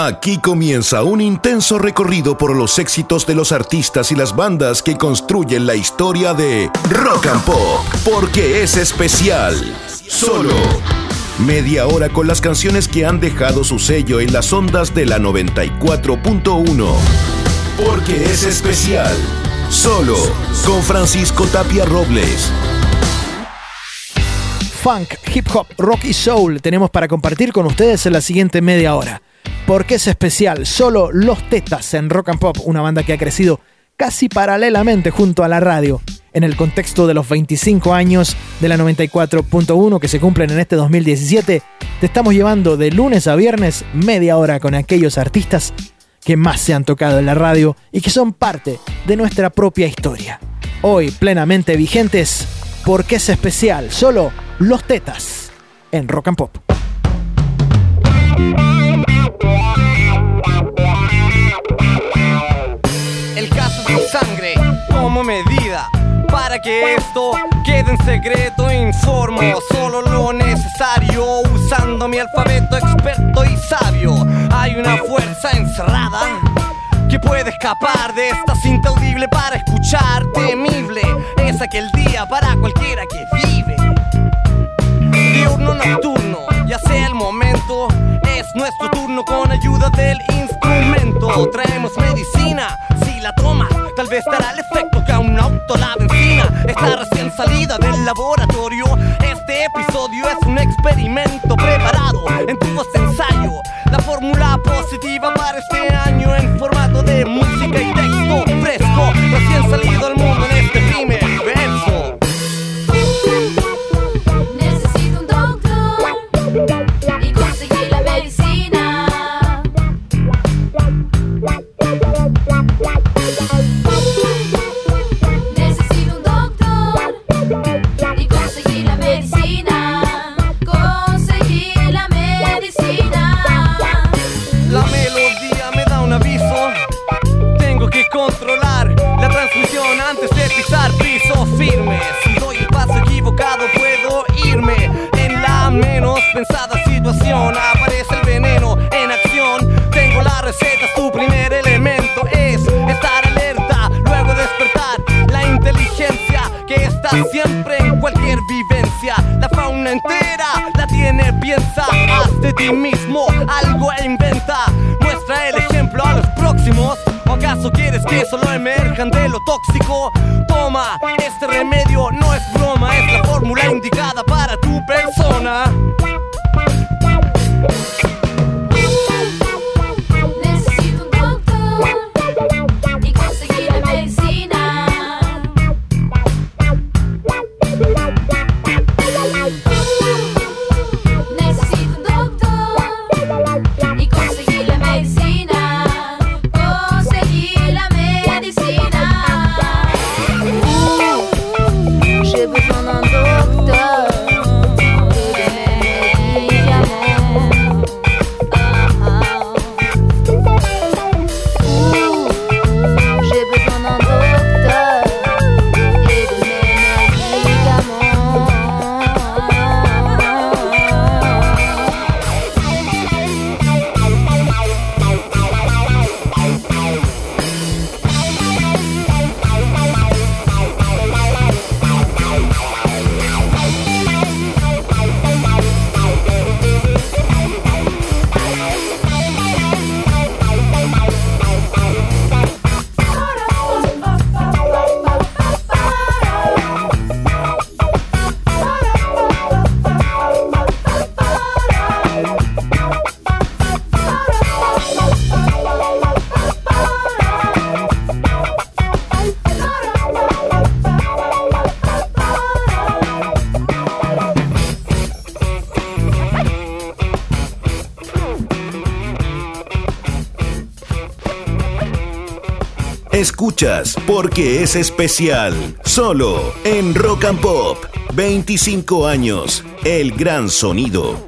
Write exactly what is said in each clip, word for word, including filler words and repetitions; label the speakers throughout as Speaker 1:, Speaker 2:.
Speaker 1: Aquí comienza un intenso recorrido por los éxitos de los artistas y las bandas que construyen la historia de Rock and Pop, porque es especial. Solo media hora con las canciones que han dejado su sello en las ondas de la noventa y cuatro punto uno. Porque es especial. Solo con Francisco Tapia Robles.
Speaker 2: Funk, hip hop, rock y soul tenemos para compartir con ustedes en la siguiente media hora. Porque es especial, solo Los Tetas en Rock and Pop, una banda que ha crecido casi paralelamente junto a la radio, en el contexto de los veinticinco años de la noventa y cuatro punto uno que se cumplen en este dos mil diecisiete. Te estamos llevando de lunes a viernes media hora con aquellos artistas que más se han tocado en la radio y que son parte de nuestra propia historia. Hoy plenamente vigentes, porque es especial, solo Los Tetas en Rock and Pop.
Speaker 3: El caso de sangre como medida para que esto quede en secreto. Informo solo lo necesario usando mi alfabeto experto y sabio. Hay una fuerza encerrada que puede escapar de esta cinta audible para escuchar. Temible es aquel día para cualquiera que vive. Diurno nocturno, ya sea el momento, es nuestro turno con ayuda del instrumento. Traemos medicina, si la tomas, tal vez dará el efecto que a un auto la benzina. Está recién salida del laboratorio. Este episodio es un experimento preparado en tubos de ensayo. La fórmula positiva para este año en formato de música y texto fresco, recién salido al mundo en este primer verso.
Speaker 4: Y conseguí la medicina. Necesito un doctor. Y conseguí la medicina. Conseguí la medicina.
Speaker 3: La melodía me da un aviso. Tengo que controlar la transmisión antes de pisar piso firme. Si doy el paso equivocado puedo irme. En la menos pensada situación aparece el veneno en acción. Tengo la receta, tu primer elemento es estar alerta, luego despertar la inteligencia que está siempre en cualquier vivencia. La fauna entera la tiene, piensa, haz de ti mismo algo e inventa. Muestra el ejemplo a los próximos. ¿O acaso quieres que solo emerjan de lo tóxico? Toma, este remedio no es broma, es la fórmula indicada para tu persona.
Speaker 4: Necesito un doctor. Y conseguí la medicina. Necesito un doctor. Y conseguí la medicina. Conseguí la medicina. J'ai besoin d'un docteur.
Speaker 1: Escuchas Porque es especial, solo en Rock and Pop. veinticinco años, el gran sonido.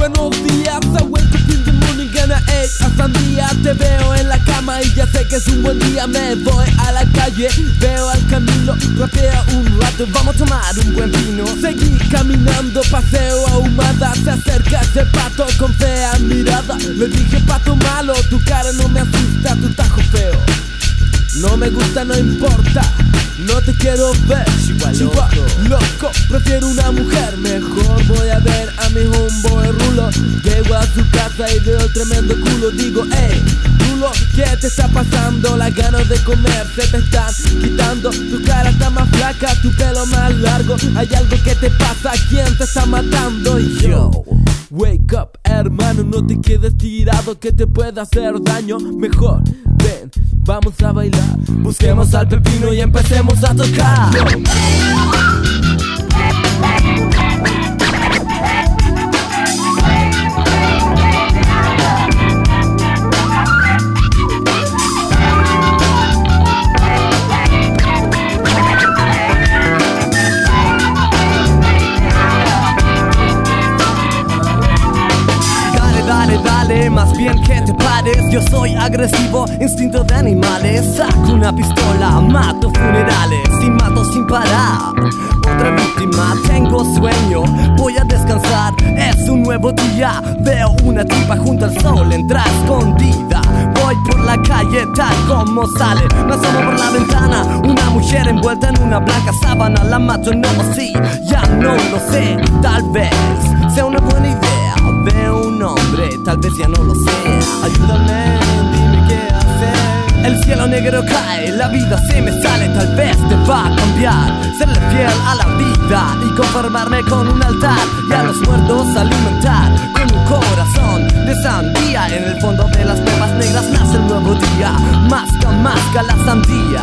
Speaker 5: buenos días. I wake up in the morning and I ate a sandía. Te veo en la cama y ya sé que es un buen día. Me voy a la calle, veo al camino, rapea un rato, vamos a tomar un buen vino. Seguí caminando, paseo ahumada. Se acerca ese pato con fea mirada. Le dije, pato malo, tu cara no me asusta, tu tajo feo no me gusta, no importa, no te quiero ver. Chihuahua loco, prefiero una mujer. Mejor voy a ver a mi homeboy Rulo. Llego a su casa y veo el tremendo culo. Digo, hey, Rulo, ¿qué te está pasando? Las ganas de comer se te están quitando. Tu cara está más flaca, tu pelo más largo. Hay algo que te pasa, ¿quién te está matando? Yo, wake up, hermano, no te quedes tirado que te puede hacer daño. Mejor, ven, vamos a bailar. Busquemos al pepino y empecemos a tocar. Dale, dale, más bien que te pares. Yo soy agresivo, instinto de animales. Saco una pistola, mato funerales y mato sin parar. Otra víctima, tengo sueño, voy a descansar. Es un nuevo día, veo una tipa junto al sol, entra escondida. Voy por la calle tal como sale. Me asomo por la ventana, una mujer envuelta en una blanca sábana. La mato, no, sí, ya no lo sé. Tal vez sea una buena idea. Veo un hombre, tal vez ya no lo sé. Ayúdame, dime qué hacer. El cielo negro cae, la vida se me sale. Tal vez te va a cambiar. Serle fiel a la vida y conformarme con un altar. Y a los muertos alimentar con un corazón de sandía. En el fondo de las pepas negras nace el nuevo día. Masca, masca la sandía.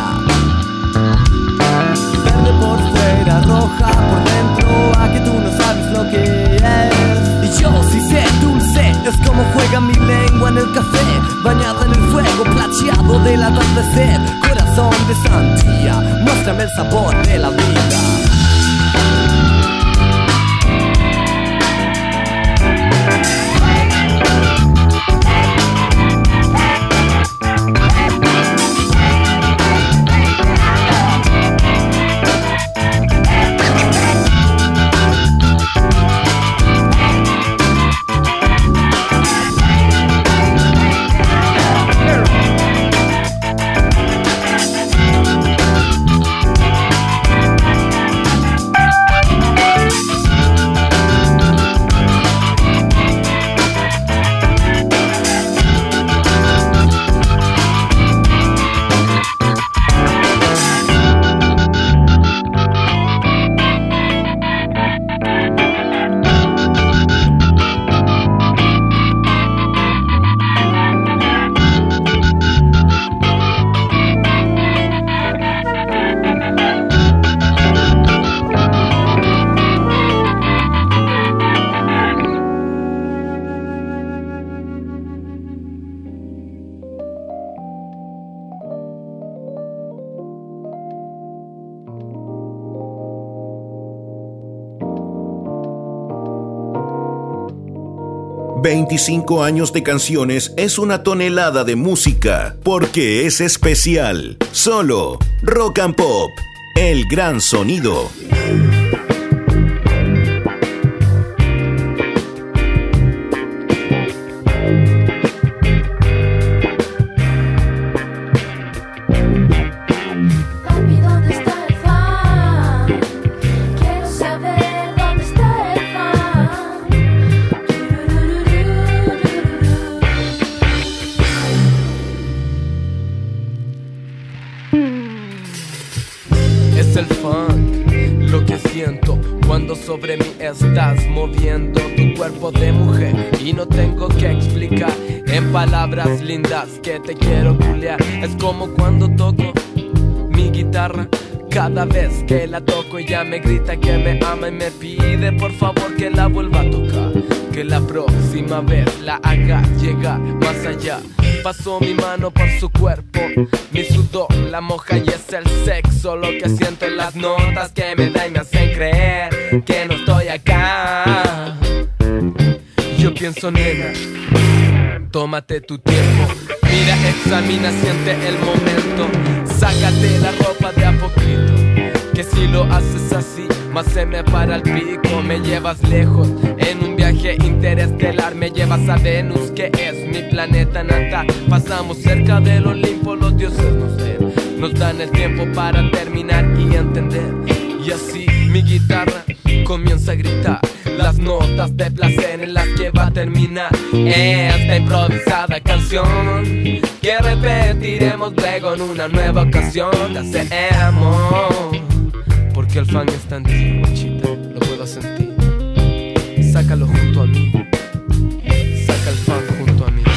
Speaker 5: Verde por fuera, roja por dentro. A que tú no sabes lo que es. Y yo sí sé, dulce, es como juega mi lengua en el café. Bañada en el fuego plateado del atardecer. Corazón de sandía, muéstrame el sabor de la vida.
Speaker 1: veinticinco años de canciones es una tonelada de música, porque es especial. Solo Rock and Pop, el gran sonido.
Speaker 5: Sobre mí estás moviendo tu cuerpo de mujer y no tengo que explicar en palabras lindas que te quiero culiar. Es como cuando toco mi guitarra. Cada vez que la toco ella me grita que me ama y me pide por favor que la vuelva a tocar, que la próxima vez la haga llegar más allá. Paso mi mano por su cuerpo, mi sudor la moja y es el sexo lo que siento en las notas que me da y me hacen creer que no estoy acá. Yo
Speaker 6: pienso, nena, tómate tu tiempo. Mira, examina, siente el momento. Sácate la ropa de a poquito, que si lo haces así, más se me para el pico. Me llevas lejos en un viaje interestelar. Me llevas a Venus, que es mi planeta natal. Pasamos cerca del Olimpo, los dioses nos ven. Nos dan el tiempo para terminar y entender. Y así mi guitarra comienza a gritar las notas de placer en las que va a terminar esta improvisada canción, que repetiremos luego en una nueva ocasión. Te hacemos porque el fan está en ti, guachita, lo puedo sentir. Sácalo junto a mí, saca el fan junto a mí.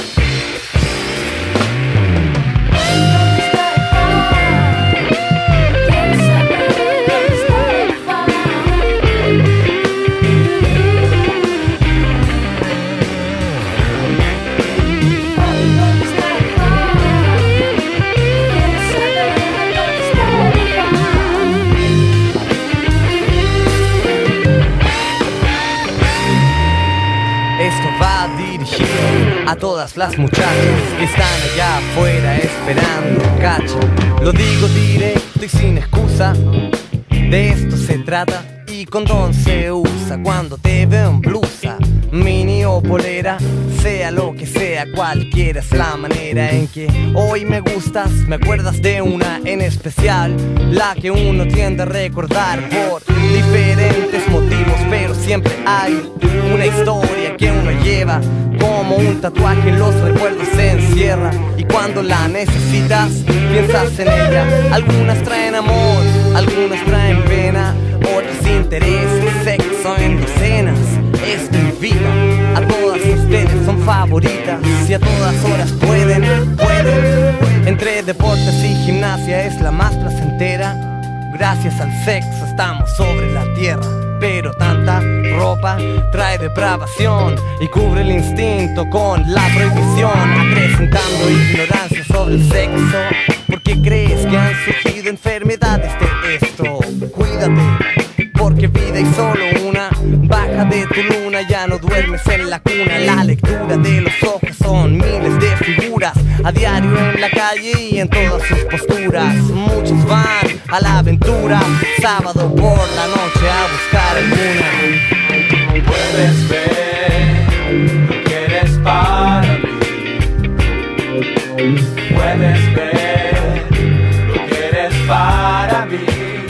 Speaker 3: A todas las muchachas que están allá afuera esperando, cacho. Lo digo directo y sin excusa, de esto se trata. Y condón se usa cuando te veo en blusa, mini o polera, sea lo que sea, cualquiera es la manera en que hoy me gustas. Me acuerdas de una en especial, la que uno tiende a recordar por diferentes motivos, pero siempre hay una historia que uno lleva como un tatuaje. Los recuerdos se encierra y cuando la necesitas piensas en ella. Algunas traen amor, algunas traen pena, otras interés, sexo en docenas. Es mi vida, a todas ustedes son favoritas y a todas horas pueden, pueden. Entre deportes y gimnasia es la más placentera. Gracias al sexo estamos sobre la tierra, pero tanta ropa trae depravación y cubre el instinto con la prohibición, acrecentando ignorancia sobre el sexo. Porque crees que han surgido enfermedades de esto. Cuídate, porque vida hay solo una. Baja de tu luna, ya no duermes en la cuna. La lectura de los ojos son miles de figuras a diario en la calle y en todas sus posturas. Muchos van a la aventura, sábado por la noche a buscar alguna.
Speaker 6: Puedes ver lo que eres para mí. Puedes ver lo que eres para mí.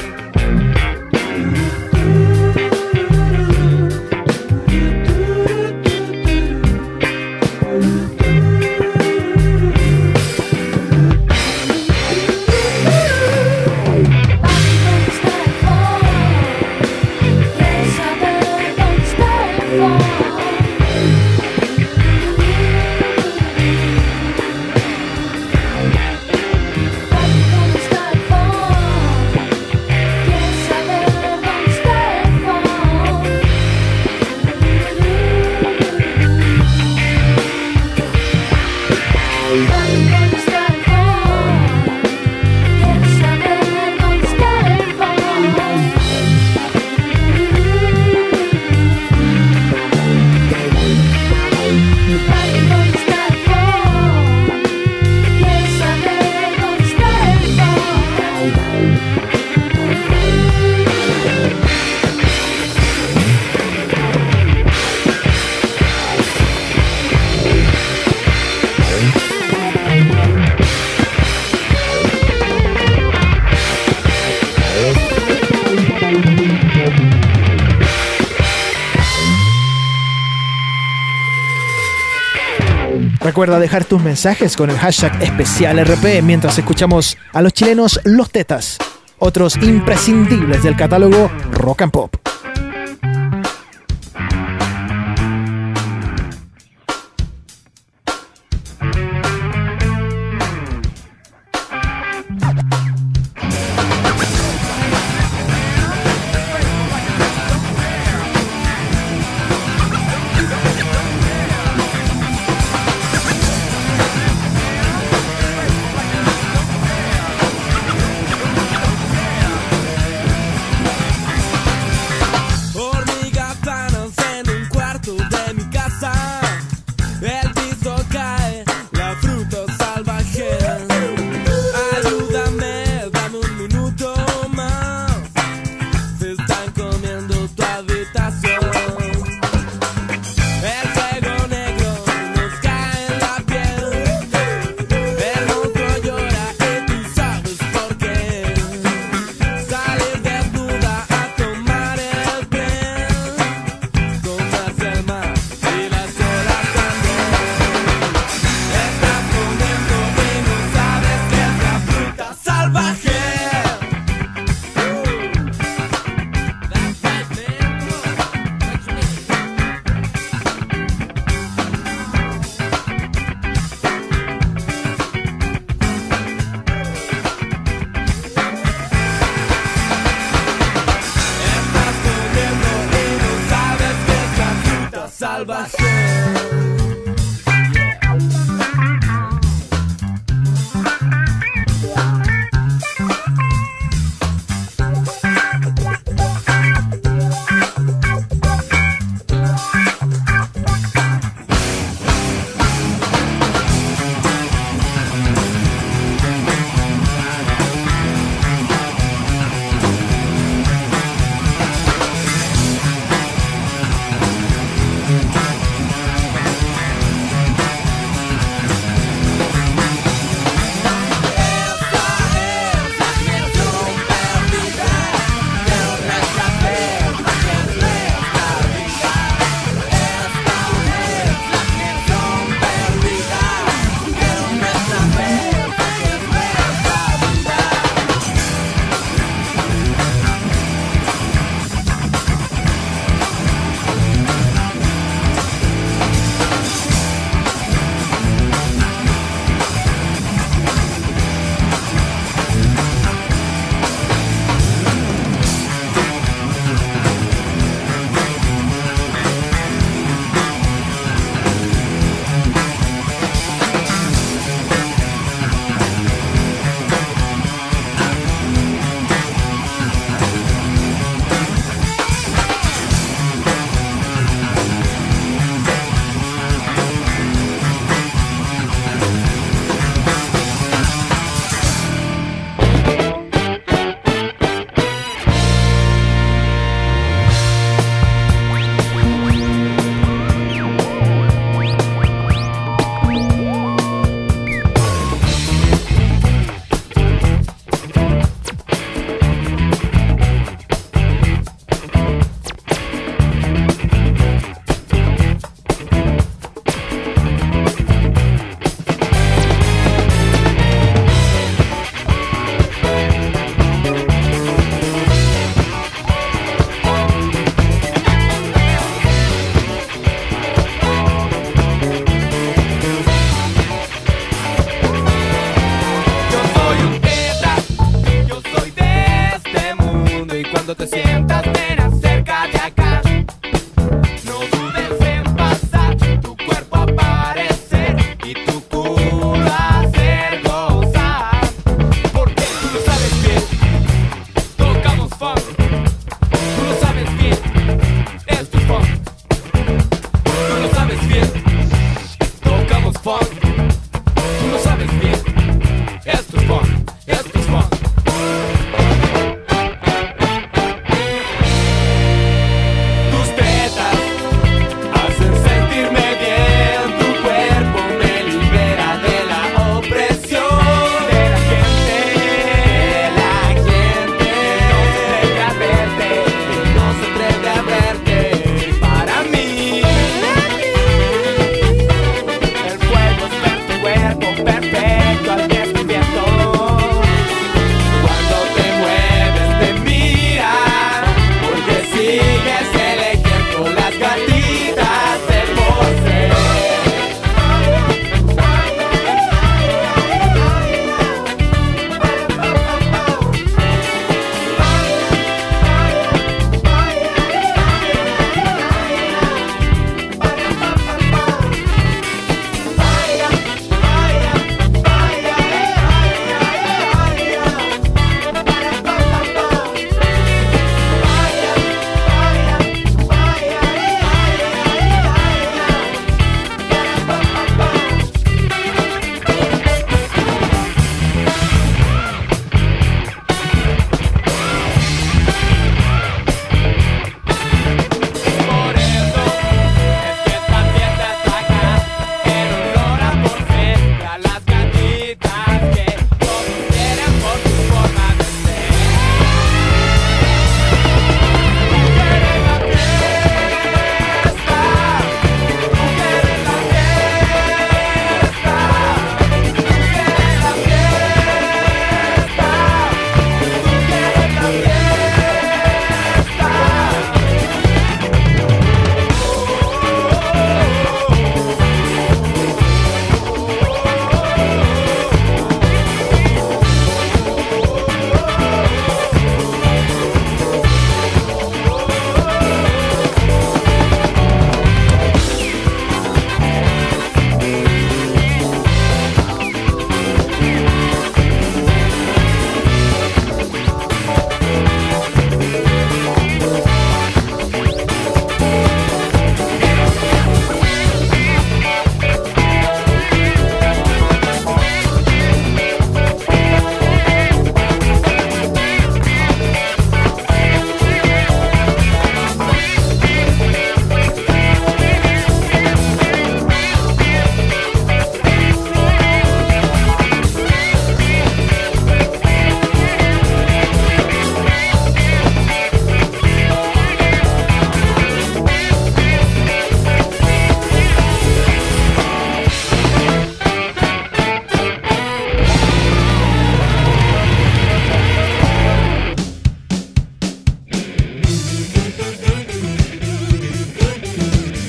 Speaker 2: Recuerda dejar tus mensajes con el hashtag especial R P mientras escuchamos a los chilenos Los Tetas, otros imprescindibles del catálogo Rock and Pop.
Speaker 5: salvación.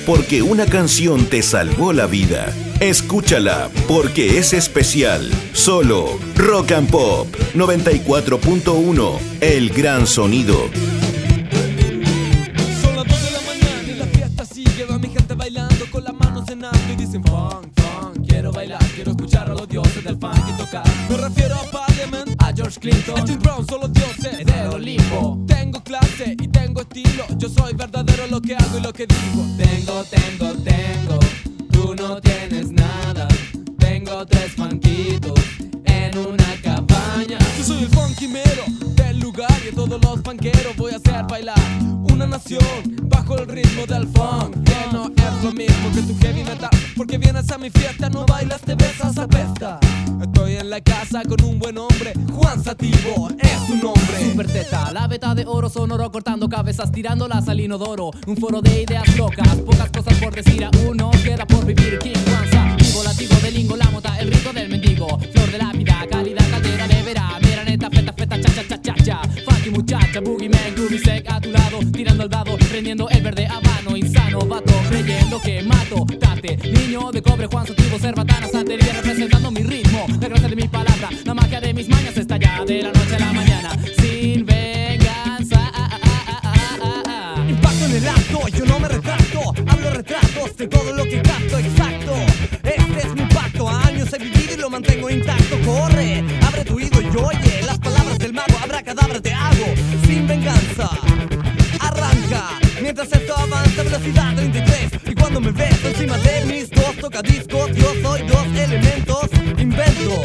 Speaker 1: porque una canción te salvó la vida. Escúchala porque es especial. Solo Rock and Pop noventa y cuatro punto uno, el gran sonido.
Speaker 5: Son las dos de la mañana y la fiesta sigue. Va mi gente bailando con las manos en alto y dicen funk, funk, quiero bailar, quiero escuchar a los dioses del funk y tocar. Me refiero a Parliament, a George Clinton, a Jim Brown, son los dioses de Olimpo. Tengo clase y tengo estilo, yo soy verdadero lo que hago y lo que digo. Tengo, tengo, tengo, tú no tienes nada. Tengo tres funkitos en una cabaña. Yo soy el funky mero del lugar y a todos los funkeros voy a hacer bailar una nación bajo el ritmo del funk. Que no es lo mismo que tu heavy metal, porque vienes a mi fiesta, no bailas, te besas, apesta. Estoy en la casa con un buen hombre, Juan Sativo es su nombre.
Speaker 7: Super teta, la beta de oro sonoro, cortando cabezas, tirándolas al inodoro. Un foro de ideas locas, pocas cosas por decir a uno, queda por vivir. King Juan Sativo, lativo de lingo, la mota, el rico del mendigo. Flor de la vida, calidad, caldera de vera. Mira neta, feta, feta, cha, cha, cha, cha, cha. Funky muchacha, boogie man, groovy sec a tu lado, tirando el dado, prendiendo el verde habano. Insano, vato, creyendo que mato. Date, niño de cobre, Juan Sativo, cerbatana, santería, representando mi ritmo. La gracia de mi palabra, la magia de mis mañas estalla de la noche a la mañana, sin venganza. Ah, ah, ah, ah, ah, ah.
Speaker 3: Impacto en el acto, yo no me retracto. Hablo retratos de todo lo que capto, exacto. Este es mi impacto, años he vivido y lo mantengo intacto. Corre, abre tu oído y oye las palabras del mago, abracadabra te hago, sin venganza. Arranca, mientras esto avanza, velocidad treinta y tres. Y cuando me ves encima de mis dos tocadiscos, yo soy dos elementos, invento.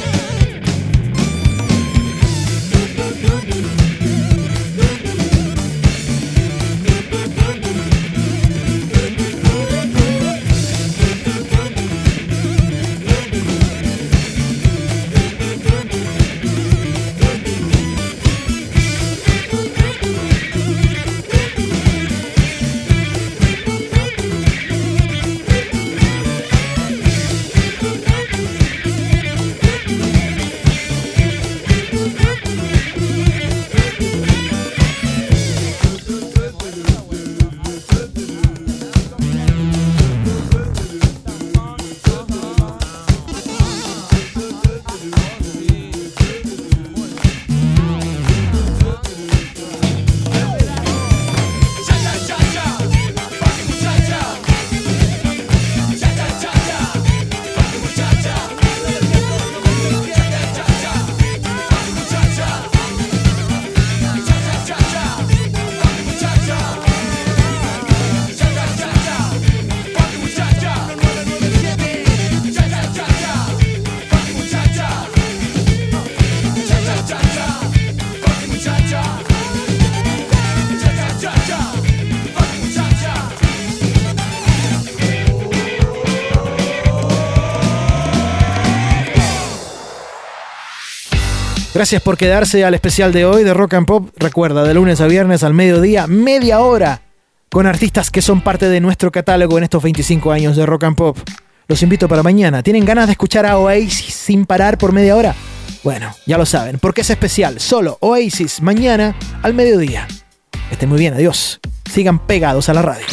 Speaker 2: Gracias por quedarse al especial de hoy de Rock and Pop. Recuerda, de lunes a viernes al mediodía, media hora, con artistas que son parte de nuestro catálogo en estos veinticinco años de Rock and Pop. Los invito para mañana. ¿Tienen ganas de escuchar a Oasis sin parar por media hora? Bueno, ya lo saben, porque es especial. Solo Oasis, mañana al mediodía. Estén muy bien, adiós. Sigan pegados a la radio.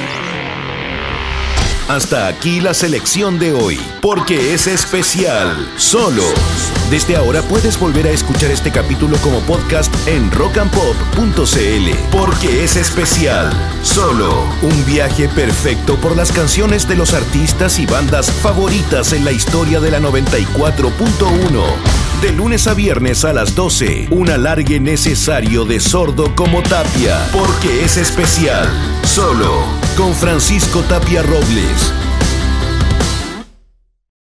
Speaker 1: Hasta aquí la selección de hoy, porque es especial. Solo. Desde ahora puedes volver a escuchar este capítulo como podcast en rock and pop punto c l. Porque es especial. Solo. Un viaje perfecto por las canciones de los artistas y bandas favoritas en la historia de la noventa y cuatro punto uno. De lunes a viernes a las doce, un alargue necesario de sordo como Tapia. Porque es especial. Solo. Con Francisco Tapia Robles.